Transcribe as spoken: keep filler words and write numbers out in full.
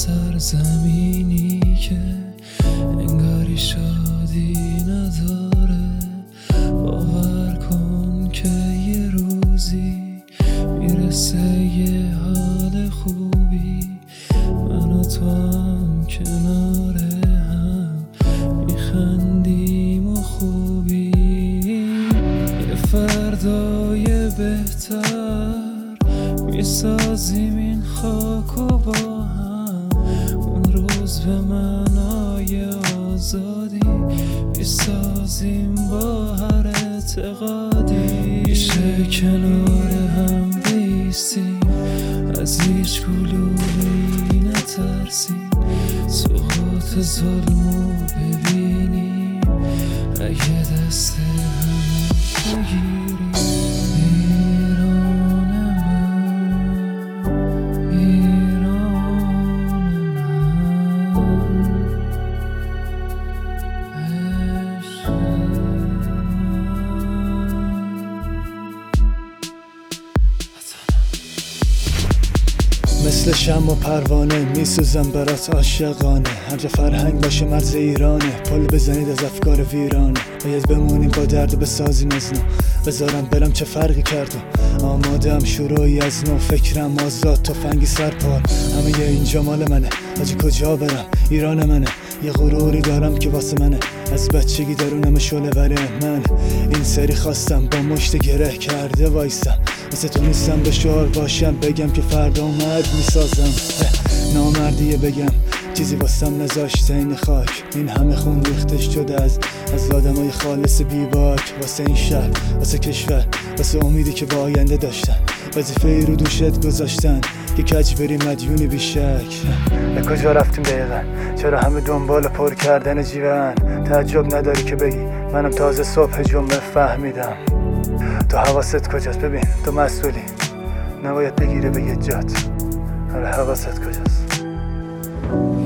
سرزمینی که انگاری شادی نداره. باور کن که یه روزی میرسه یه حال خوبی، من و تو هم کنار هم میخندیم و خوبی. یه فردای بهتر میسازیم این خاک و با هم، اون روز به معنای آزادی میسازیم با هر اعتقادی. میشه کنار هم بیستیم، از هیچ گلولی نترسیم، سقوط ظلمو ببینیم، اگه دست هم بگیریم. مثل شمع و پروانه میسوزم برات عاشقانه، هر جا فرهنگ باشه مرز ایرانه، پل بزنید از افکار ویرانه. باید بمونیم با درد بسازیم از نو، بذارم برم چه فرقی کرده. آماده هم شروعی از نو، فکرم آزاد تفنگی سرپار. همه یه اینجا مال منه، آجی کجا برم ایران منه. یه غروری دارم که واسه منه، از بچگی درونم شعله وره. من این سری خواستم با مشت گره کرده وایسم، واسه تو نیستم به شعار باشم، بگم که فردا مرد میسازم. نامردیه بگم چیزی واسم نذاشته این خاک، این همه خون ریختش شده از از آدمای خالص بیباک. واسه این شهر، واسه کشور، واسه امیدی که با آینده داشتن، وظیفه ای رو دوشت گذاشتن که کج بری مدیونی بیشک. به کجا رفتیم دقیقا؟ چرا همه دنبال پر کردن جیون؟ تعجب نداری که بگی منم تازه صبح جمعه فهمیدم. تو حواست کجاست؟ ببین تو مسئولی، نباید بگیره به یه جات. آره حواست کجاست؟